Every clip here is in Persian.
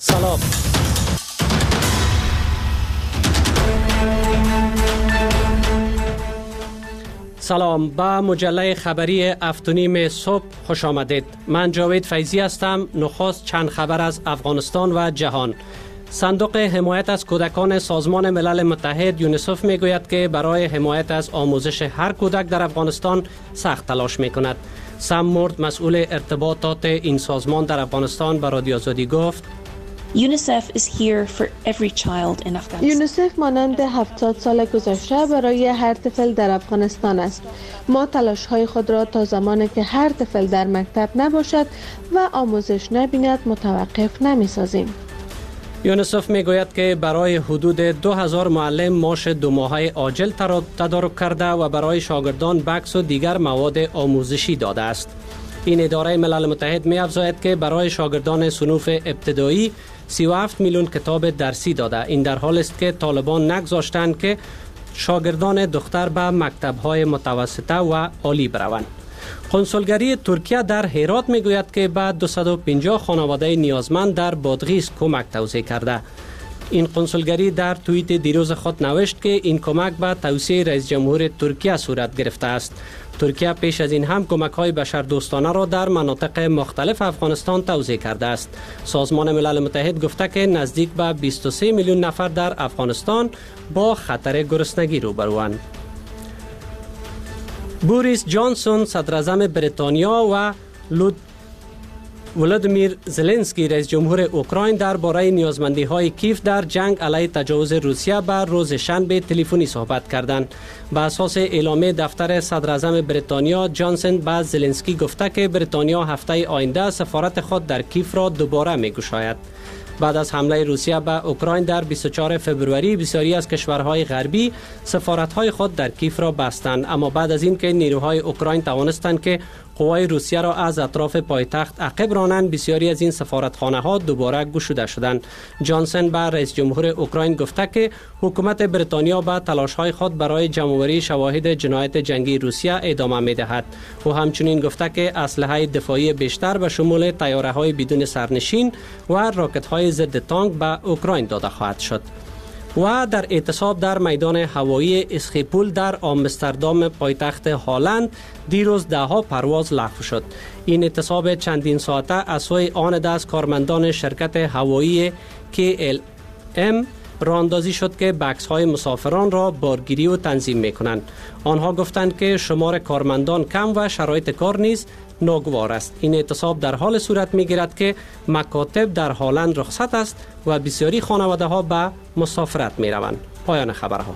سلام به مجله خبری هفت‌ونیم صبح خوش آمدید. من جاوید فیضی هستم. نخست چند خبر از افغانستان و جهان. صندوق حمایت از کودکان سازمان ملل متحد یونیسف میگوید که برای حمایت از آموزش هر کودک در افغانستان سخت تلاش میکند. سم مورد، مسئول ارتباطات این سازمان در افغانستان، به رادیو آزادی گفت یونیسف مانند 70 سال گذشته برای هر طفل در افغانستان است. ما تلاش‌های خود را تا زمانی که هر طفل در مکتب نباشد و آموزش نبیند متوقف نمی‌سازیم. یونیسف میگوید که برای حدود 2000 معلم معاش 2 ماهه عاجل تدارک کرده و برای شاگردان بکس و دیگر مواد آموزشی داده است. این اداره ملل متحد می‌افزاید که برای شاگردان صنوف ابتدایی 37 میلیون کتاب درسی داده. این در حالی است که طالبان نگذاشتند که شاگردان دختر به مکتب‌های متوسطه و عالی بروند. کنسولگری ترکیه در هرات میگوید که به 250 خانواده نیازمند در بادغیس کمک توزیع کرده. این کنسولگری در توییت دیروز خود نوشت که این کمک به توصیه رئیس جمهور ترکیه صورت گرفته است. ترکیه پیش از این هم کمک‌های بشردوستانه را در مناطق مختلف افغانستان توزیع کرده است. سازمان ملل متحد گفته که نزدیک به 23 میلیون نفر در افغانستان با خطر گرسنگی روبروند. بوریس جانسون صدراعظم بریتانیا و ولادیمیر زلنسکی رئیس جمهور اوکراین درباره نیازمندی‌های کیف در جنگ علیه تجاوز روسیه به روز شنبه تلفنی صحبت کردند. بر اساس اعلامیه دفتر صدراعظم بریتانیا، جانسون به زلنسکی گفته که بریتانیا هفته آینده سفارت خود در کیف را دوباره می‌گشاید. بعد از حمله روسیه به اوکراین در 24 فوریه بسیاری از کشورهای غربی سفارت‌های خود در کیف را بستند، اما بعد از اینکه نیروهای اوکراین توانستند که قوای روسیه را از اطراف پایتخت عقب رانند، بسیاری از این سفارتخانه‌ها دوباره گشوده شدند. جانسون به رئیس جمهور اوکراین گفته که حکومت بریتانیا به تلاش‌های خود برای جمع‌آوری شواهد جنایت جنگی روسیه ادامه می‌دهد. او همچنین گفته که اسلحه دفاعی بیشتر به شمول طیاره‌های بدون سرنشین و راکت‌های ضد تانک به اوکراین داده خواهد شد. و در اعتصاب در میدان هوایی اسخیپول در آمستردام پایتخت هلند دیروز 10 پرواز لغو شد. این اعتصاب چندین ساعته از سوی آن دست کارمندان شرکت هوایی KLM راه اندازی شد که بکس های مسافران را بارگیری و تنظیم می کنند. آنها گفتند که شمار کارمندان کم و شرایط کار نیز ناگوار است. این اعتصاب در حال صورت می گیرد که مکاتب در هلند رخصت است و بسیاری خانواده ها به مسافرت می روند. پایان خبرها.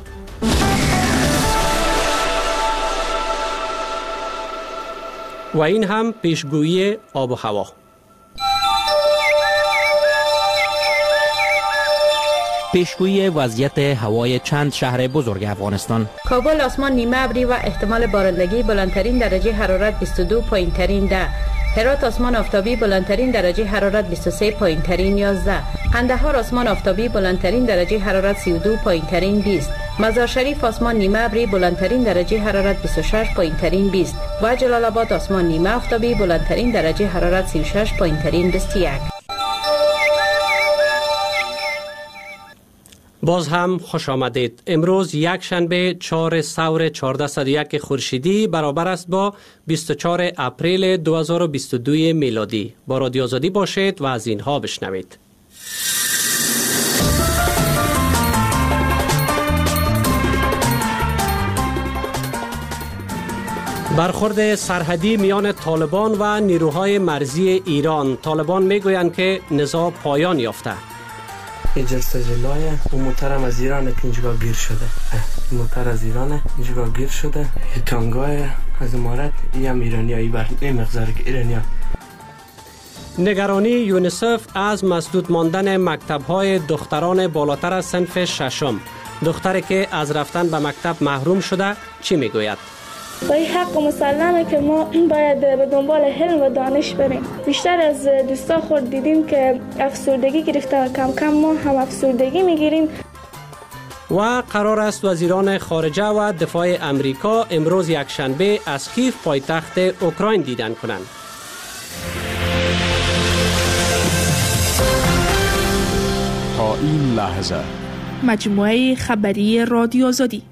و این هم پیشگویی آب و هوا. پیشگویی وضعیت هوای چند شهر بزرگ افغانستان. کابل آسمان نیمه ابری و احتمال بارندگی، بلندترین درجه حرارت 22، پایینترین 10. هرات آسمان آفتابی، بلندترین درجه حرارت 23، پایینترین 11. قندهار آسمان آفتابی، بلندترین درجه حرارت 32، پایینترین 20. مزار شریف آسمان نیمه ابری، بلندترین درجه حرارت 26، پایینترین 20. و جلال آباد آسمان نیمه آفتابی، بلندترین درجه حرارت 36، پایینترین 21. باز هم خوش آمدید. امروز یک شنبه 4 ثور 1401 خورشیدی برابر است با 24 اپریل 2022 میلادی. با رادیو آزادی باشید و از اینها بشنوید. برخورد سرحدی میان طالبان و نیروهای مرزی ایران. طالبان میگویند که نزاع پایان یافته. اجرسته جلای اون موترم از ایران که اینجا گیر شده. موتر از ایران اینجا گیر شده. تانگای از امارات هم ایرانیایی بر نمیگذاره که ایرانیا. نگرانی یونیسف از مسدود ماندن مکتب‌های دختران بالاتر از صنف ششم. دختری که از رفتن به مکتب محروم شده چی میگوید؟ و این حق مسلمه که ما باید به دنبال علم و دانش بریم. بیشتر از دوستا خود دیدیم که افسردگی گرفته و کم کم ما هم افسردگی میگیریم. و قرار است وزیران خارجه و دفاع امریکا امروز یک شنبه از کیف پایتخت اوکراین دیدن کنند. این لحظه. مجموعه خبری رادیو آزادی.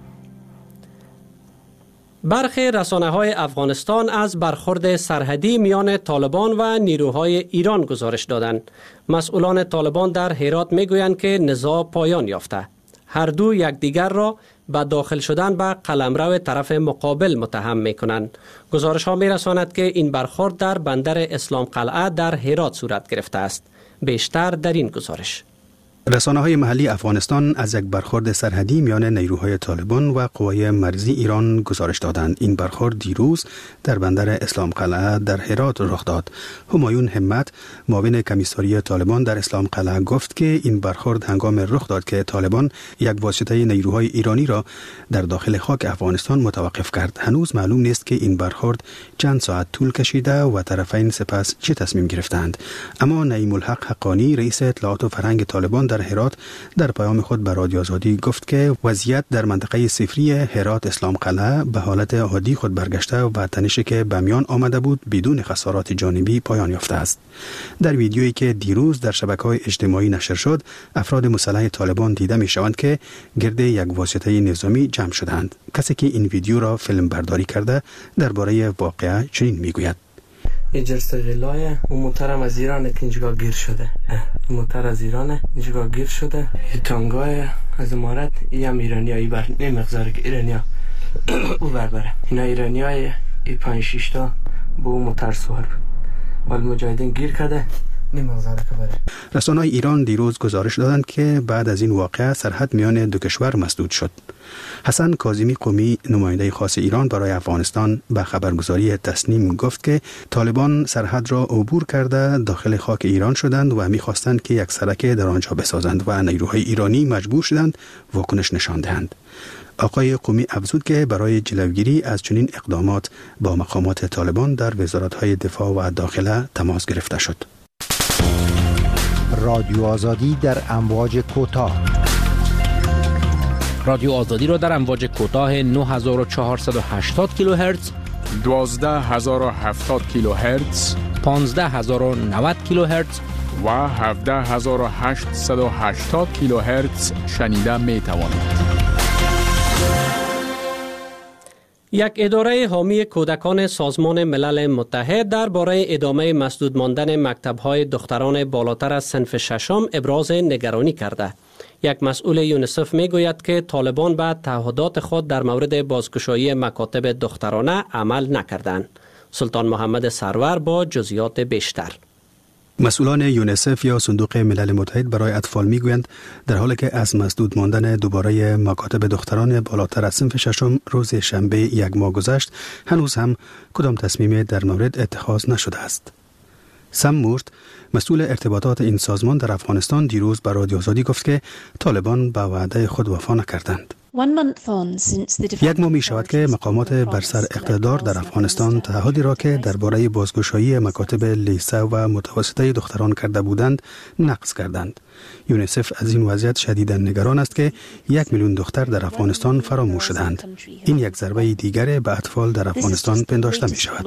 برخی رسانه‌های افغانستان از برخورد سرحدی میان طالبان و نیروهای ایران گزارش دادند. مسئولان طالبان در هرات میگویند که نزاع پایان یافته. هر دو یکدیگر را به داخل شدن به قلمرو طرف مقابل متهم می‌کنند. گزارش ها می‌رساند که این برخورد در بندر اسلام قلعه در هرات صورت گرفته است. بیشتر در این گزارش. رسانه‌های محلی افغانستان از یک برخورد سرحدی میان نیروهای طالبان و قوای مرزی ایران گزارش دادند. این برخورد دیروز در بندر اسلام قلعه در هرات رخ داد. همایون همت، معاون کمیساری طالبان در اسلام قلعه گفت که این برخورد هنگام رخ داد که طالبان یک واسطه نیروهای ایرانی را در داخل خاک افغانستان متوقف کرد. هنوز معلوم نیست که این برخورد چند ساعت طول کشیده و طرفین سپس چه تصمیم گرفتند. اما نعیم الحق حقانی، رئیس اطلاعات و فرهنگ طالبان در هرات، در پیام خود به رادیو آزادی گفت که وضعیت در منطقه صفری هرات اسلام قلعه به حالت عادی خود برگشته و تنشی که به میان آمده بود بدون خسارات جانبی پایان یافته است. در ویدیویی که دیروز در شبکه‌های اجتماعی نشر شد، افراد مسلح طالبان دیده می شوند که گرد یک واسطه نظامی جمع شدند. کسی که این ویدیو را فیلم برداری کرده درباره واقعه چنین میگوید: اجرسته غلای اون موترم از ایران که اینجا گیر شده. موتر از ایران اینجا گیر شده. تانگای از امارت هم ایرانیایی بر نمیگذاره که ایرانیا او بره. اینا ایرانیای 5-6 تا با اون موتر سوار ولی مجاهدین گیر کرده نمیگذاره که بره. رسانه‌های ایران دیروز گزارش دادند که بعد از این واقعه سرحد میان دو کشور مسدود شد. حسن کاظمی قمی، نماینده خاص ایران برای افغانستان، به خبرگزاری تسنیم گفت که طالبان سرحد را عبور کرده داخل خاک ایران شدند و می‌خواستند که یک سرک در آنجا بسازند و نیروهای ایرانی مجبور شدند واکنش نشان دهند. آقای قمی افزود که برای جلوگیری از چنین اقدامات با مقامات طالبان در وزارت‌های دفاع و داخله تماس گرفته شد. رادیو آزادی در امواج کوتاه. رادیو آزادی را در امواج کوتاه 9480 کیلوهرتز، 12070 کیلوهرتز، 15090 کیلوهرتز و 17880 کیلوهرتز شنیده می توانید. یک اداره حامی کودکان سازمان ملل متحد درباره ادامه مسدود ماندن مکتب‌های دختران بالاتر از صنف ششم ابراز نگرانی کرده. یک مسئول یونیسف میگوید که طالبان به تعهدات خود در مورد بازگشایی مکاتب دخترانه عمل نکردند. سلطان محمد سرور با جزئیات بیشتر. مسئولان یونیسف یا صندوق ملل متحد برای اطفال میگویند در حالی که از مسدود ماندن دوباره مکاتب دختران بالاتر از صنف ششم روز شنبه یک ماه گذشت، هنوز هم کدام تصمیم در مورد اتخاذ نشده است. سم مورد، مسئول ارتباطات این سازمان در افغانستان، دیروز به رادیو آزادی گفت که طالبان به وعده خود وفا نکردند. یک ماه می شود که مقامات بر سر اقتدار در افغانستان تعهدی را که درباره بازگشایی مکاتب لیسه و متوسطه دختران کرده بودند نقض کردند. یونیسف از این وضعیت شدیداً نگران است که 1 میلیون دختر در افغانستان فراموش شدند. این یک ضربه دیگر به اطفال در افغانستان پنداشته می شود.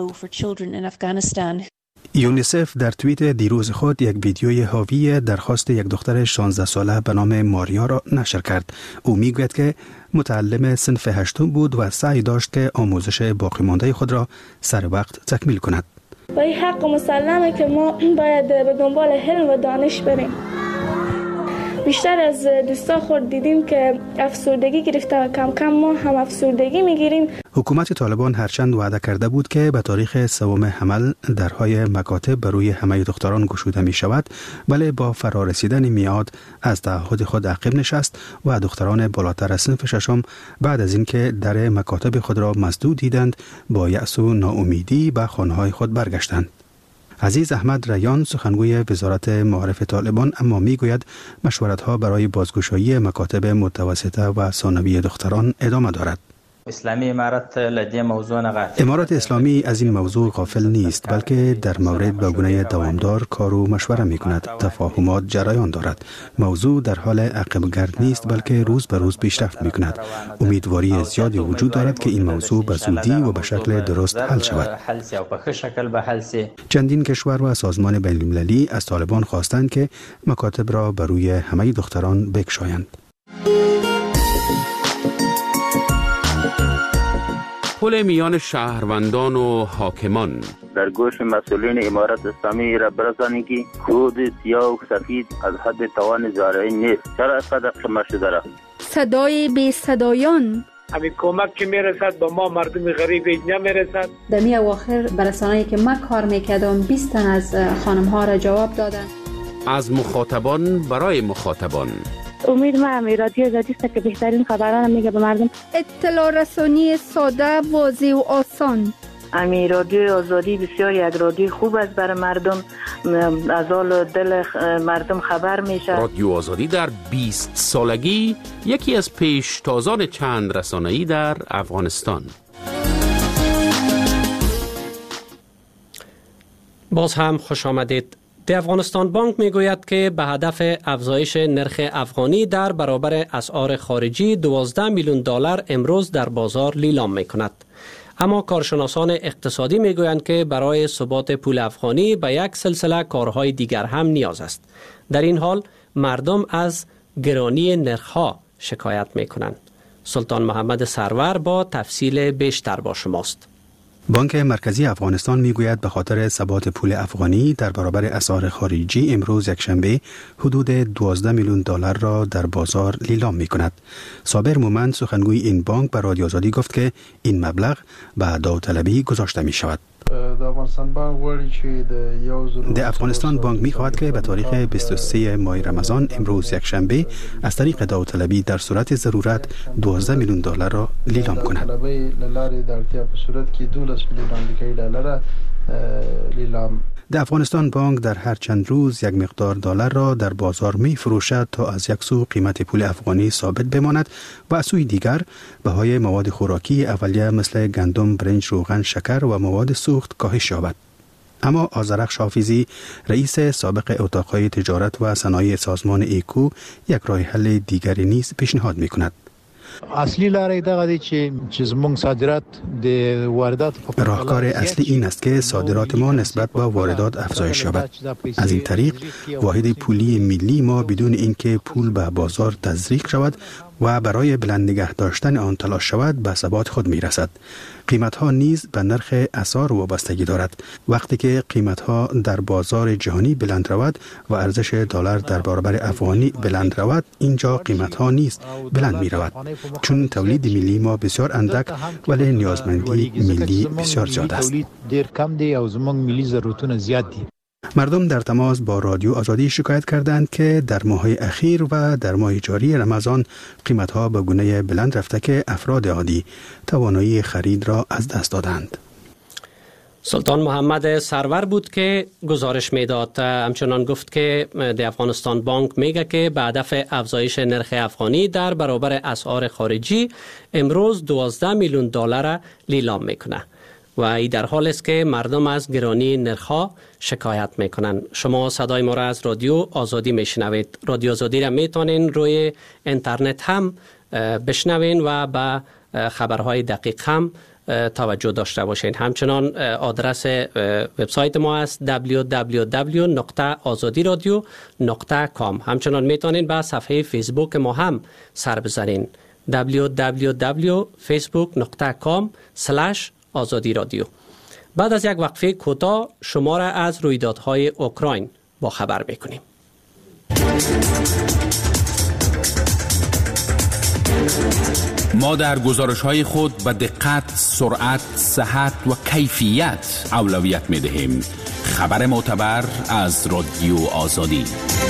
یونیسف در توییت دیروز خود یک ویدیوی حاوی درخواست یک دختر 16 ساله به نام ماریا را نشر کرد. او میگوید که متعلم صنف 8 بود و سعی داشت که آموزش باقی مانده خود را سر وقت تکمیل کند. و این حق مسلمه که ما باید به دنبال علم و دانش بریم. بیشتر از دوستا خود دیدیم که افسردگی گرفته و کم کم ما هم افسردگی میگیریم. حکومت طالبان هرچند وعده کرده بود که به تاریخ 3 حمل درهای مکاتب بر روی همه دختران گشوده می شود، ولی با فرارسیدن میعاد از تعهد خود عقب نشست و دختران بالاتر از صنف ششم بعد از اینکه در مکاتب خود را مسدود دیدند با یأس و ناامیدی به خانه‌های خود برگشتند. عزیز احمد ریان، سخنگوی وزارت معارف طالبان، اما میگوید مشورت‌ها برای بازگشایی مکاتب متوسطه و ثانوی دختران ادامه دارد. اسلامی امارت لدی موضوع امارات اسلامی از این موضوع غافل نیست، بلکه در مورد با گونه دوامدار کار و مشوره می کند. تفاهمات جریان دارد. موضوع در حال عقب گرد نیست، بلکه روز به روز پیشرفت می کند. امیدواری زیادی وجود دارد که این موضوع به زودی و به شکل درست حل شود. چندین کشور و سازمان بین المللی از طالبان خواستند که مکاتب را بر روی همه دختران بگشایند. پل میان شهروندان و حاکمان در گوش مسئولین امارت اسلامی را برسانید که کود سیاه و سفید از حد توان زارعی نیست. چرا اینقدر قمه شده را؟ صدای بی صدایان همین کمک که میرسد به ما مردم غریب نمیرسد. در می اواخر برسانه‌ای که من کار میکردم 20 تن از خانم ها را جواب دادن. از مخاطبان برای مخاطبان. امید ما رادیو آزادی است که بهترین خبران میگه به مردم. اطلاع رسانی ساده، واضح و آسان. رادیو آزادی بسیار یک رادیو خوب است برای مردم، از حال دل مردم خبر میشه. رادیو آزادی در 20 سالگی یکی از پیشتازان چند رسانه‌ای در افغانستان. باز هم خوش آمدید. د افغانستان بانک میگوید که به هدف افزایش نرخ افغانی در برابر اسعار خارجی 12 میلیون دلار امروز در بازار لیلام میکند. اما کارشناسان اقتصادی میگویند که برای ثبات پول افغانی به یک سلسله کارهای دیگر هم نیاز است. در این حال مردم از گرانی نرخ‌ها شکایت میکنند. سلطان محمد سرور با تفصیل بیشتر با شماست. بانک مرکزی افغانستان میگوید به خاطر ثبات پول افغانی در برابر اسعار خارجی امروز یکشنبه حدود 12 میلیون دلار را در بازار لیلام میکند. صابر مومند سخنگوی این بانک به رادیو آزادی گفت که این مبلغ به داوطلبی گذاشته می شود. د افغانستان بانک می خواهد که به تاریخ 23 ماه رمضان امروز یکشنبه از طریق داوطلبی در صورت ضرورت 12 میلیون دلار را لیلام کند. د افغانستان بانک در هر چند روز یک مقدار دلار را در بازار می فروشد تا از یک سو قیمت پول افغانی ثابت بماند و از سوی دیگر بهای مواد خوراکی اولیه مثل گندم، برنج، روغن، شکر و مواد سوخت کاهش یابد. اما آذرخش حافظی رئیس سابق اتاقهای تجارت و صنایع سازمان ایکو یک راه حل دیگری نیز پیشنهاد می کند. اصلی لاره دغه چې زموږ صادرات د واردات راهکار اصلی این است که صادرات ما نسبت به واردات افزایش یابد. از این طریق واحد پولی ملی ما بدون اینکه پول به بازار تزریق شود و برای بلند نگه داشتن آن تلاش شود به ثبات خود می رسد. قیمت ها نیز به نرخ اسعار وابستگی دارد. وقتی که قیمت ها در بازار جهانی بلند رود و ارزش دلار در برابر افغانی بلند رود، اینجا قیمت ها نیز بلند می رود، چون تولید ملی ما بسیار اندک ولی نیازمندی ملی بسیار زیاد است. مردم در تماس با رادیو آزادی شکایت کردند که در ماه‌های اخیر و در ماه جاری رمضان قیمت‌ها به گونه بلند رفته که افراد عادی توانایی خرید را از دست دادند. سلطان محمد سرور بود که گزارش میداد. همچنان گفت که د افغانستان بانک میگه که به هدف افزایش نرخ افغانی در برابر اسعار خارجی امروز 12 میلیون دلار لیلام میکنه و این در حال است که مردم از گرانی نرخ‌ها شکایت میکنن. شما صدای ما را از رادیو آزادی میشنوید. رادیو آزادی را میتونین روی اینترنت هم بشنوین و به خبرهای دقیق هم توجه داشته باشین. همچنان آدرس وبسایت ما است www.azadiradio.com. همچنان میتونین به صفحه فیسبوک ما هم سر بزنین www.facebook.com/آزادی رادیو. بعد از یک وقفه کوتاه شما را از رویدادهای اوکراین با خبر میکنیم. ما در گزارش‌های خود به دقت، سرعت، صحت و کیفیت اولویت می‌دهیم. خبر معتبر از رادیو آزادی.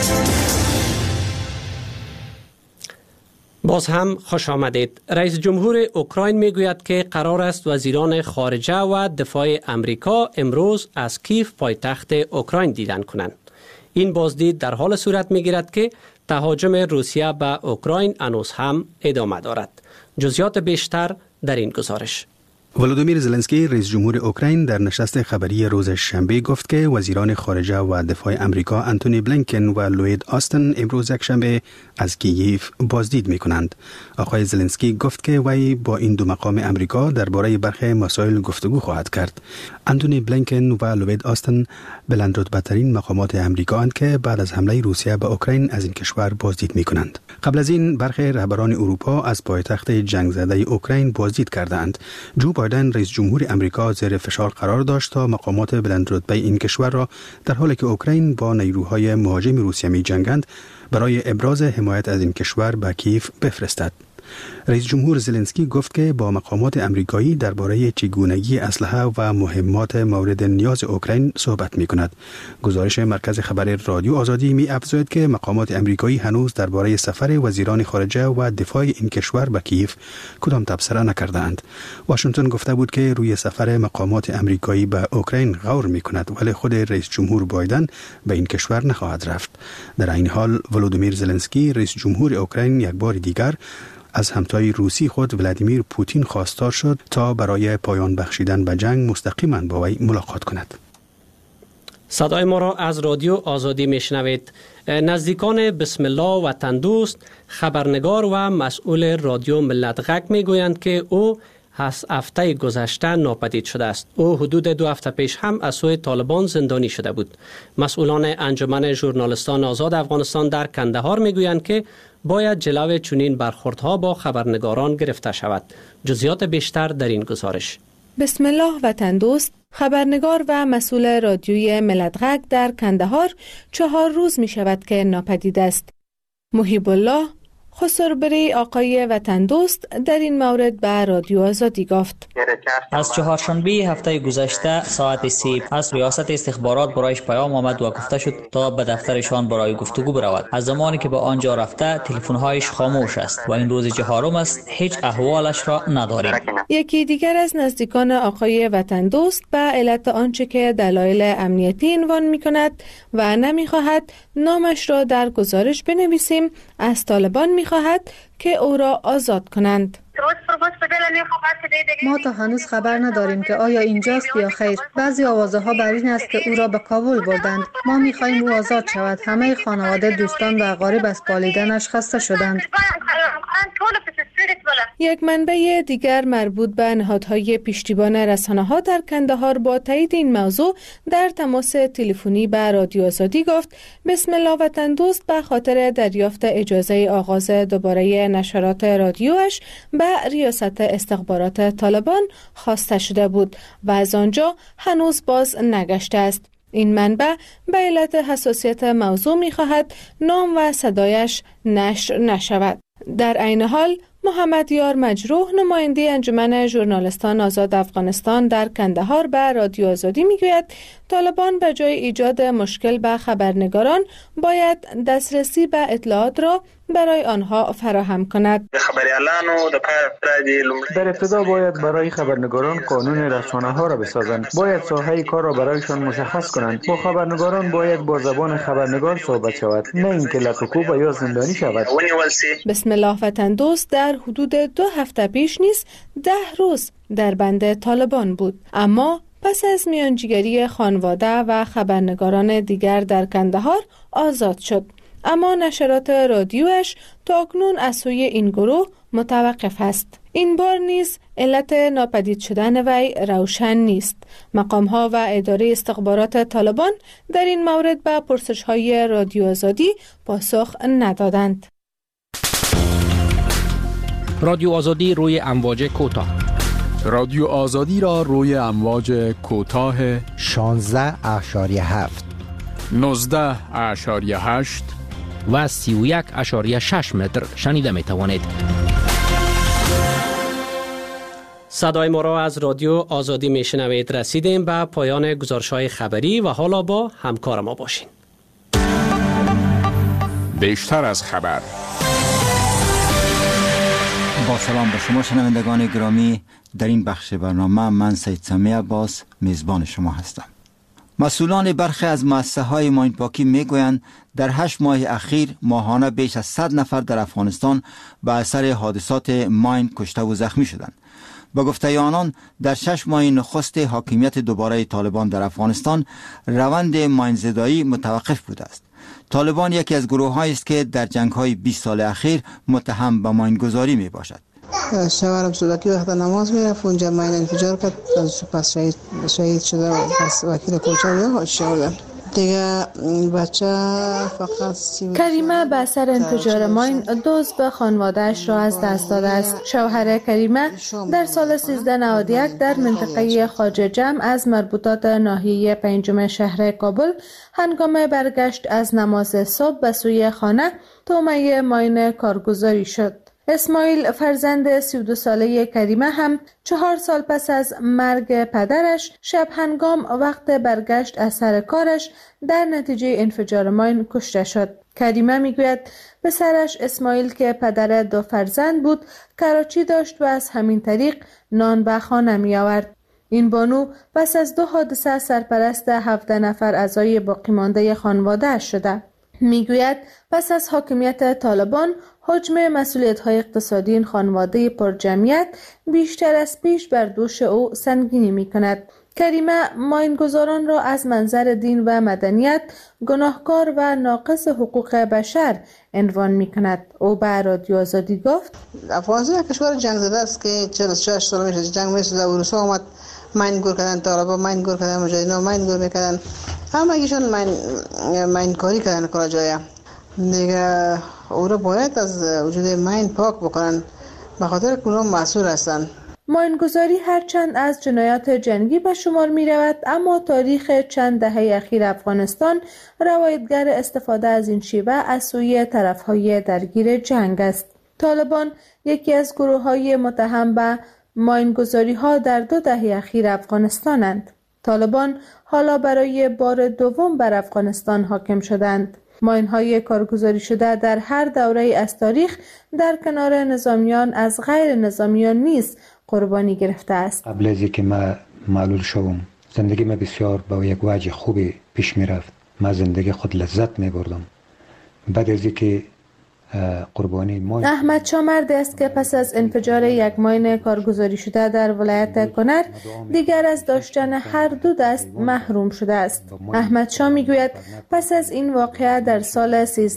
باز هم خوش آمدید. رئیس جمهور اوکراین میگوید که قرار است وزیران خارجه و دفاع امریکا امروز از کیف پایتخت اوکراین دیدن کنند. این بازدید در حال صورت میگیرد که تهاجم روسیه به اوکراین هنوز هم ادامه دارد. جزئیات بیشتر در این گزارش. ولودیمیر زلنسکی رئیس جمهور اوکراین در نشست خبری روز شنبه گفت که وزیران خارجه و دفاع امریکا آنتونی بلینکن و لوید آستن امروز یکشنبه از کییف بازدید می‌کنند. آقای زلنسکی گفت که وی با این دو مقام امریکا درباره برخی مسائل گفتگو خواهد کرد. آنتونی بلینکن و لوید آستن بلندرتبه‌ترین مقامات امریکااند که بعد از حمله روسیه به اوکراین از این کشور بازدید می‌کنند. قبل از این برخی رهبران اروپا از پایتخت جنگ زده اوکراین بازدید کردند. جو بایدن رئیس جمهور امریکا زیر فشار قرار داشت تا مقامات بلندرتبه این کشور را در حالی که اوکراین با نیروهای مهاجم روسیه می‌جنگند برای ابراز حمایت از این کشور به کیف بفرستد. رئیس جمهور زلنسکی گفت که با مقامات امریکایی درباره چگونگی اسلحه و مهمات مورد نیاز اوکراین صحبت می‌کند. گزارش مرکز خبر رادیو آزادی می‌افزاید که مقامات امریکایی هنوز درباره سفر وزیران خارجه و دفاع این کشور به کیف کدام تبصره نکردند. واشنگتن گفته بود که روی سفر مقامات امریکایی به اوکراین غور می‌کند، ولی خود رئیس جمهور بایدن به این کشور نخواهد رفت. در این حال ولودیمیر زلنسکی رئیس جمهور اوکراین یک بار دیگر از همتای روسی خود ولادیمیر پوتین خواستار شد تا برای پایان بخشیدن به جنگ مستقیما با وی ملاقات کند. صدای ما را از رادیو آزادی میشنوید. نزدیکان بسم الله وطن دوست خبرنگار و مسئول رادیو ملت غک میگویند که او از هفته گذشته ناپدید شده است. او حدود 2 هفته پیش هم از سوی طالبان زندانی شده بود. مسئولان انجمن ژورنالیستان آزاد افغانستان در کندهار میگویند که باید جلوی چنین برخوردها با خبرنگاران گرفته شود. جزئیات بیشتر در این گزارش. بسم الله وطن دوست خبرنگار و مسئول رادیوی ملت غک در کندهار 4 روز می شود که ناپدید است. محیب الله خسربری آقای وطن دوست در این مورد به رادیو آزادی گفت: از چهارشنبه هفته گذشته ساعت 3 از ریاست استخبارات برایش پیام آمد و گفته شد تا به دفترشان برای گفتگو برود. از زمانی که به آنجا رفته تلفن‌هایش خاموش است و این روز 4 است، هیچ احوالش را نداریم. یکی دیگر از نزدیکان آقای وطن دوست به علت آنچه که دلایل امنیتی عنوان می‌کند و نمی‌خواهد نامش را در گزارش بنویسیم، از طالبان می‌خواهد که او را آزاد کنند. ما تا هنوز خبر نداریم که آیا اینجاست یا خیر. بعضی آوازه ها بر این است که او را به کابل بردند. ما می‌خواهیم او آزاد شود. همه خانواده، دوستان و اقارب از پالیدنش خسته شدند. یک منبع دیگر مربوط به نهادهای پشتیبان رسانه‌ها در کندهار با تایید این موضوع در تماس تلفنی به رادیو آزادی گفت: بسم الله وطن دوست به خاطر دریافت اجازه آغاز دوباره نشرات رادیوش به ریاست استخبارات طالبان خواسته شده بود و از آنجا هنوز باز نگشته است. این منبع به علت حساسیت موضوع می‌خواهد نام و صدایش نشر نشود. در عین حال محمد یار مجروح نماینده انجمن ژورنالیستان آزاد افغانستان در کندهار به رادیو آزادی میگوید طالبان به جای ایجاد مشکل به خبرنگاران باید دسترسی به اطلاعات را برای آنها فراهم کند. در ابتدا باید برای خبرنگاران قانون رسانه‌ها را بسازند. باید ساحه کار را برایشان مشخص کنند. با خبرنگاران باید با زبان خبرنگار صحبت شود، نه اینکه لطوکوب یا زندانی شود. بسم الله وطن دوست در حدود 2 هفته پیش نیز 10 روز در بند طالبان بود، اما پس از میانجیگری خانواده و خبرنگاران دیگر در کندهار آزاد شد. اما نشرات رادیوش تاکنون از سوی این گروه متوقف است. این بار نیز علت ناپدید شدن وی روشن نیست. مقام‌ها و اداره استخبارات طالبان در این مورد به پرسش‌های رادیو آزادی پاسخ ندادند. رادیو آزادی روی امواج کوتاه. رادیو آزادی را روی امواج کوتاه 16.7 19.8 و 31.6 متر شنیده می توانید. صدای ما را از رادیو آزادی می شنوید. رسیدیم به پایان گزارش‌های خبری و حالا با همکار ما باشین. بیشتر از خبر. با سلام به شما شنوندگان گرامی، در این بخش برنامه من سید سامی عباس میزبان شما هستم. مسئولان برخی از مؤسسه‌های ماین پاکی میگویند در 8 ماه اخیر ماهانه بیش از 100 نفر در افغانستان به اثر حادثات ماین کشته و زخمی شدند. به گفته آنان در 6 ماه نخست حاکمیت دوباره طالبان در افغانستان روند ماینزدایی متوقف بوده است. طالبان یکی از گروه‌هایی است که در جنگ‌های 20 سال اخیر متهم به ماینگذاری می باشد. شوهرم صدقی وقت نماز میرفت اونجا ماین انفجار کرد، پس شهید شده و پس وکیل کوچه شده دیگه. بچه فقط کریمه به اثر انفجار ماین 2 عضو خانواده‌اش را از دست داده است. شوهر کریمه در سال 1391 در منطقه خواجه جمع از مربوطات ناحیه 5 شهر کابل هنگام برگشت از نماز صبح به سوی خانه تومه ماین کارگزاری شد. اسماعیل فرزند 32 ساله کریمه هم 4 سال پس از مرگ پدرش شب هنگام وقت برگشت از سر کارش در نتیجه انفجار ماین کشته شد. کریمه میگوید پسرش اسماعیل که پدر 2 فرزند بود کراچی داشت و از همین طریق نان به خانه می آورد. این بانو پس از 2 حادثه سرپرست 17 نفر اعضای باقی مانده خانواده شده. میگوید پس از حاکمیت طالبان حجم مسئولیت‌های اقتصادی این خانواده پرجمعیت بیشتر از پیش بر دوش او سنگینی می‌کند. کریمه ماینگذاران را از منظر دین و مدنیت گناهکار و ناقض حقوق بشر عنوان می‌کند. او به رادیو آزادی گفت: افغانستان کشور جنگ زده است که 46 سال میشه جنگ میشه. روسا اومد ماینگور کردن، طالبان ماینگور کردن، مجاهدین ماینگور می‌کردن، همه ایشون ماینکاری کردن کلا جای دیگه. او را باید از وجود ماین پاک بکنن، به خاطر که اونا مسئول هستند. ماینگذاری هرچند از جنایات جنگی به شمار می رود، اما تاریخ چند دهه اخیر افغانستان روایتگر استفاده از این شیوه از سوی طرفهای درگیر جنگ است. طالبان یکی از گروه‌های متهم به ماینگذاری ها در 2 دهه اخیر افغانستانند. طالبان حالا برای بار دوم بر افغانستان حاکم شدند. ماین‌های کارگزاری شده در هر دوره از تاریخ در کنار نظامیان از غیر نظامیان نیز قربانی گرفته است. قبل از اینکه من معلول شوم زندگی من بسیار با یک وجه خوبی پیش می رفت. من زندگی خود لذت می بردم. بعد از اینکه قربانی ماین احمد شاه مردی است که پس از انفجار یک ماین کارگزاری شده در ولایت کنر دیگر از داشتن هر 2 دست محروم شده است. احمد شاه میگوید پس از این واقعه در سال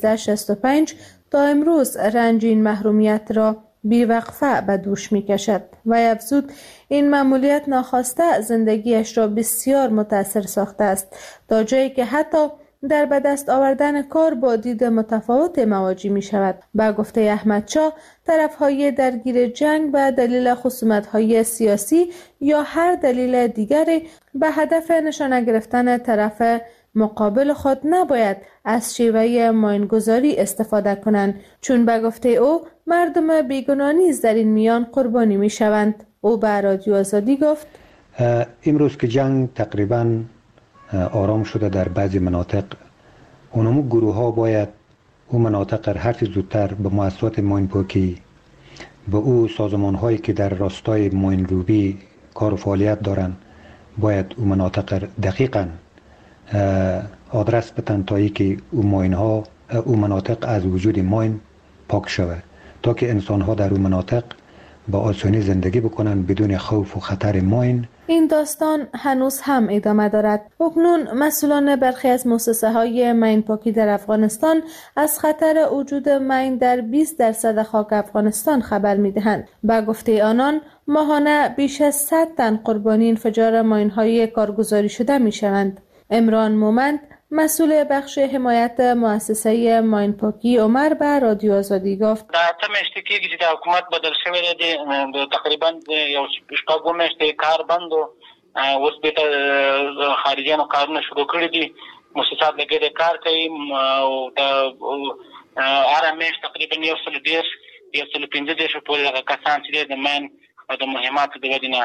1365 تا امروز رنج این محرومیت را بی‌وقفه به دوش می‌کشد و افزود این مأموریت ناخواسته زندگیش را بسیار متاثر ساخته است تا جایی که حتی در به دست آوردن کار با دید متفاوت مواجه می شود. با گفته احمد شاه طرفهای درگیر جنگ به دلیل خصومت‌های سیاسی یا هر دلیل دیگری به هدف نشانه گرفتن طرف مقابل خود نباید از شیوه ماینگذاری استفاده کنند، چون به گفته او مردم بیگناه نیز در این میان قربانی می شوند. او به رادیو آزادی گفت: امروز که جنگ تقریباً آرام شده در بعضی مناطق، اونمو گروه ها باید اون مناطق هرچی زودتر به مؤسسات ماینپاکی، به او سازمان هایی که در راستای ماینروبی کار و فعالیت دارن، باید اون مناطق دقیقاً آدرس بتن تا ای که اون مناطق از وجود ماین پاک شود، تا که انسان ها در اون مناطق با آسانی زندگی بکنن بدون خوف و خطر ماین. این داستان هنوز هم ادامه دارد. اکنون مسئولان برخی از مؤسسه های ماین پاکی در افغانستان از خطر وجود ماین در 20% خاک افغانستان خبر می دهند. به گفته آنان ماهانه بیش از 100 تن قربانی انفجار ماین های کارگزاری شده می شوند. عمران مومند مسئول بخش حمایت مؤسسه ماین پاکی عمر به رادیو آزادی گفت: دا ته میشته کېږي چې د حکومت بدل شوی دی، تقریبا یو شپږ میاشتې کار بند و، اوس بیرته خارجیانو کارونه شروع کړي دي، مؤسسات لګېدلې کار کوي او د هره میاشت تقریبا 130 115 پورې دغه کسان چې د ماین او د مهماتو د ودې نه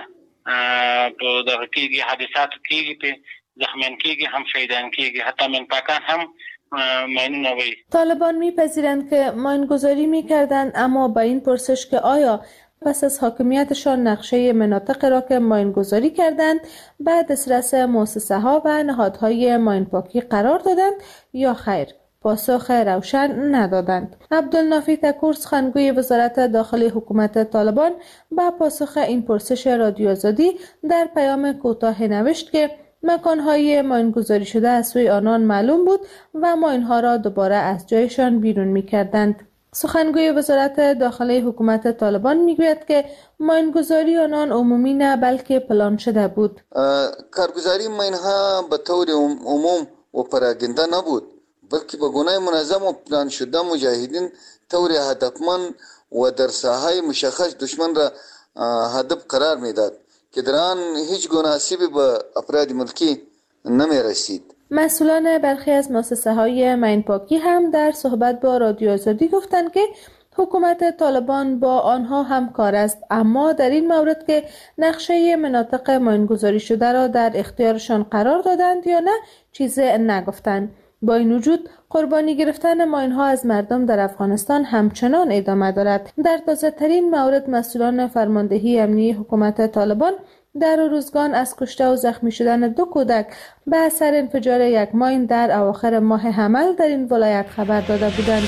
دغه کېږي، حادثات کېږي، په زخمیان کېږي، هم شهیدان کېږي، حتی منپاکان هم ماینونه وی. طالبان میپذیرند که ماینگذاری میکردند، اما با این پرسش که آیا پس از حاکمیتشان نقشه مناطق را که ماینگذاری کردند بعد دسترس مؤسسه ها و نهادهای ماین پاکی قرار دادند یا خیر. پاسخ روشن ندادند. عبدالنافی تکور سخنگوی وزارت داخلی حکومت طالبان با پاسخ این پرسش رادیو آزادی در پیام کوتاه نوشت که مکانهای ماینگذاری شده از سوی آنان معلوم بود و ماینها را دوباره از جایشان بیرون می‌کردند. سخنگوی وزارت داخلی حکومت طالبان میگوید که ماینگذاری آنان عمومی نه بلکه پلان شده بود. کارگزاری ماینها به طور عموم و پراگنده نبود، بلکه به گونه منظم و پلان شده مجاهدین طور هدفمند و در ساحه مشخص دشمن را هدف قرار میداد که در آن هیچ گونه آسیبی به افراد ملکی نمی رسید. مسئولان برخی از مؤسسه‌های ماینپاکی هم در صحبت با رادیو آزادی گفتند که حکومت طالبان با آنها همکار است، اما در این مورد که نقشه مناطق ماینگذاری شده را در اختیارشان قرار دادند یا نه چیزی نگفتند. با این وجود قربانی گرفتن ماینها از مردم در افغانستان همچنان ادامه دارد. در تازه ترین مورد مسئولان فرماندهی امنیتی حکومت طالبان در روزگان از کشته و زخمی شدن 2 کودک به اثر انفجار یک ماین در اواخر ماه حمل در این ولایت خبر داده بودند.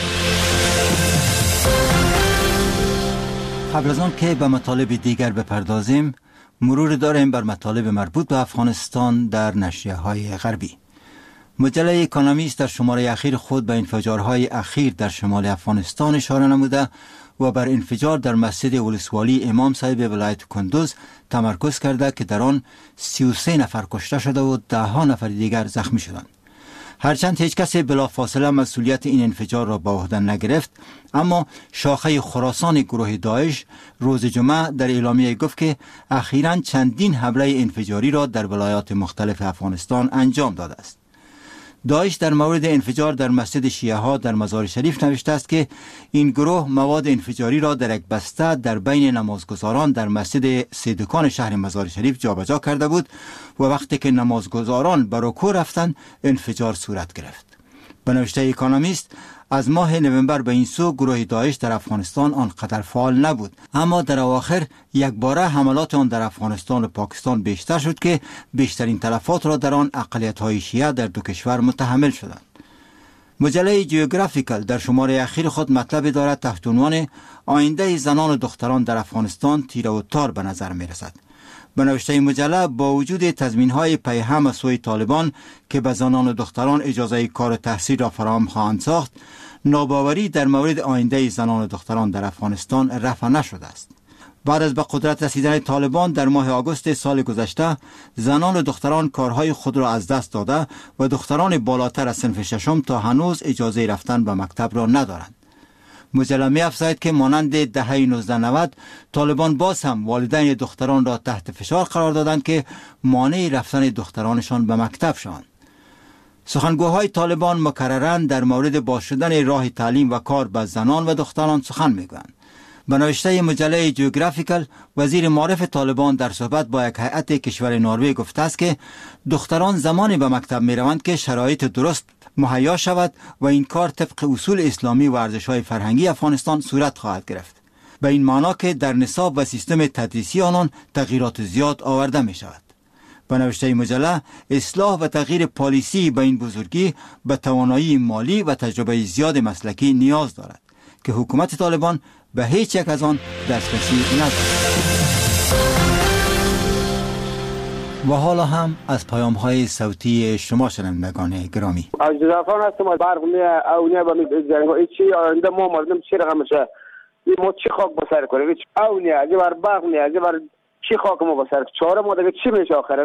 قبل از آن که به مطالب دیگر بپردازیم، مرور داریم بر مطالب مربوط به افغانستان در نشریه‌های غربی. مجله اکونومیست در شماره اخیر خود به انفجارهای اخیر در شمال افغانستان اشاره نموده و بر انفجار در مسجد ولسوالی امام صاحب ولایت کندوز تمرکز کرده که در آن 33 نفر کشته شده و 10 نفر دیگر زخمی شدند. هرچند هیچ کسی بلافاصله مسئولیت این انفجار را به عهده نگرفت، اما شاخه خراسان گروه داعش روز جمعه در اعلامیه گفت که اخیراً چندین حمله انفجاری را در ولایات مختلف افغانستان انجام داده است. داعش در مورد انفجار در مسجد شیعه ها در مزار شریف نوشته است که این گروه مواد انفجاری را در یک بسته در بین نمازگزاران در مسجد سیدکان شهر مزار شریف جابجا کرده بود و وقتی که نمازگزاران به رکوع رفتند انفجار صورت گرفت. به نوشته اکونومیست از ماه نوامبر به این سو گروه داعش در افغانستان آنقدر فعال نبود، اما در اواخر یک باره حملات آن در افغانستان و پاکستان بیشتر شد که بیشترین تلفات را در آن اقلیت‌های شیعه در 2 کشور متحمل شدند. مجله جیوگرافیکل در شماره اخیر خود مطلب دارد تحت عنوان آینده زنان و دختران در افغانستان تیره و تار به نظر می رسد. به نوشته مجله با وجود تضمین‌های پیهم از سوی طالبان که به زنان و دختران اجازه کار و تحصیل را فراهم خواهند ساخت، ناباوری در مورد آینده زنان و دختران در افغانستان رفع نشده است. بعد از به قدرت رسیدن طالبان در ماه آگوست سال گذشته، زنان و دختران کارهای خود را از دست داده و دختران بالاتر از صنف 6 تا هنوز اجازه رفتن به مکتب را ندارند. مجله می افزاید که مانند دهه 1990 طالبان باز هم والدین دختران را تحت فشار قرار دادند که مانع رفتن دخترانشان به مکتب شوند. سخنگوهای طالبان مکرراً در مورد باز شدن راه تعلیم و کار به زنان و دختران سخن میگویند. به نوشته مجله جیوگرافیکل، وزیر معارف طالبان در صحبت با یک هیئت کشور نروژ گفته است که دختران زمانی به مکتب می روند که شرایط درست مهیا شود و این کار طبق اصول اسلامی و ارزش‌های فرهنگی افغانستان صورت خواهد گرفت. به این معنا که در نصاب و سیستم تدریسی آنان تغییرات زیاد آورده می شود. به نوشته مجله، اصلاح و تغییر پالیسی به این بزرگی به توانایی مالی و تجربه زیاد مسلکی نیاز دارد که حکومت طالبان به هیچ یک از آن دسترسی ندارد. و حالا هم از پیام‌های صوتی شما شنوندگان گرامی. از جزافان هستم، از برق اونیه با جنگ چی آینده ما مردم چی رقم میشه، ما چی خاک بسر کنیم، اونیه از بر برق نیه از بر چی خاک ما بسر چهار ما دیگه چی میشه آخره.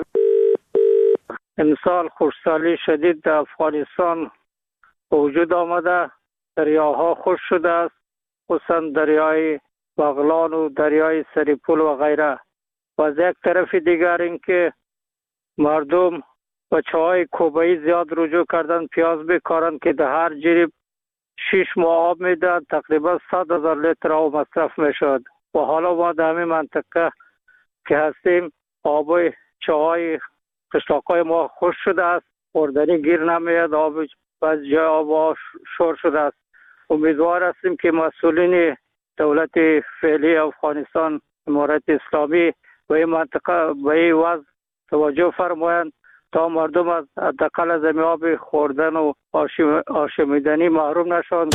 امسال خشکسالی شدید در افغانستان وجود آمده، دریاها خشک شده است، خصوصا دریای بغلان و دریای سریپول و غیره. و از یک طرف دیگر اینکه مردم به چاهای کوبایی زیاد رجوع کردن، پیاز بکارن که در هر جریب 6 ماه آب میدن، تقریبا 100,000 لیتر آب مصرف میشد. و حالا ما در همین منطقه که هستیم آب چاهای قشلاقای ما خشک شده است، خوردنی گیر نمیاد، آب بعض جای آب شور شده است. امیدوار هستیم که مسئولین دولت فعلی افغانستان، امارت اسلامی و این منطقه به این وضع توجه فرمایند تا مردم از حداقل از آب خوردن و آشامیدنی محروم نشوند.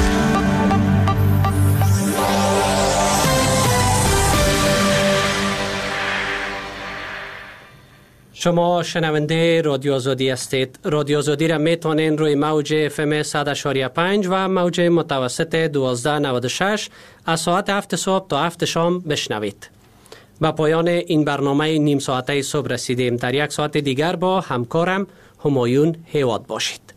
شما شنونده رادیو آزادی هستید. رادیو آزادی را میتونین روی موج FM 100.5 و موج متوسط 1296 از ساعت 7 صبح تا 7 شام بشنوید. به پایان این برنامه نیم ساعته صبح رسیدیم. در یک ساعت دیگر با همکارم همایون هیواد باشید.